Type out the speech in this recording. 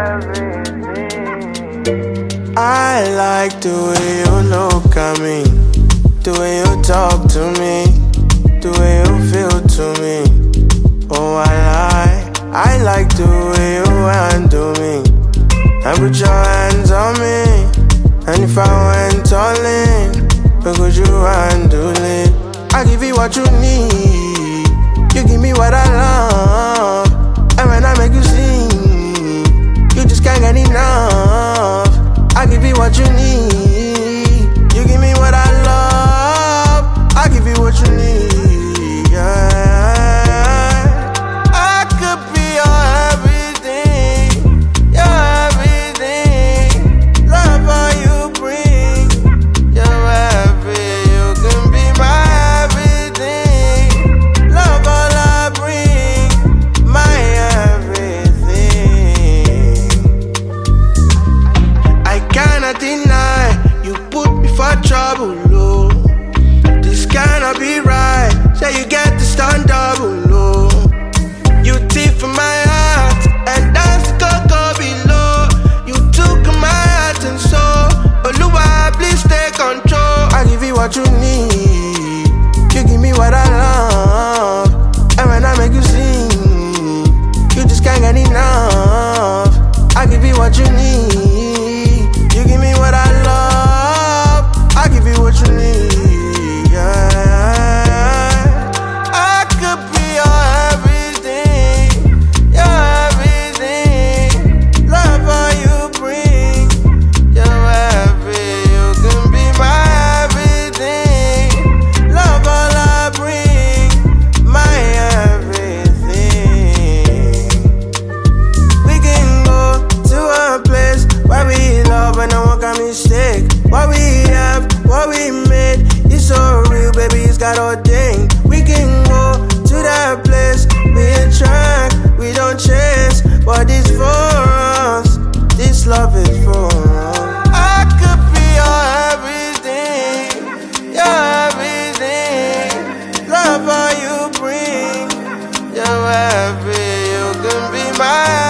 I like the way you look at me, the way you talk to me, the way you feel to me. Oh, I like the way you handle me and put your hands on me. And if I went all in, how could you handle it? I give you what you need, you give me what I love. And when I make you sing, you just can't get enough. I give you what you need, you give me what I love. I give you what you need, yeah. I could be your everything, your everything. Love all you bring, you're everything. You can be my everything. Love all I bring, my everything. I cannot deny you put me for trouble, oh. This cannot be right, so you get to stand double, oh. You thief in my heart, and that's the cocoa below. You took my heart and soul, Oluwa, please take control. I give you what you need, you give me what I love. And when I make you sing, you just can't get enough. I give you what you need, you give me what I love. I give you what you need, yeah. I could be your everything, your everything. Love all you bring, you're everything. You can be my everything. Love all I bring, my everything. We can go to a place where we love and no one can mistake. What we have, what we made, it's so real, baby, it's got ordained. We can go to that place, we attract, we don't chase. But it's for us, this love is for us. I could be your everything, your everything. Love all you bring, you're everything. You can be my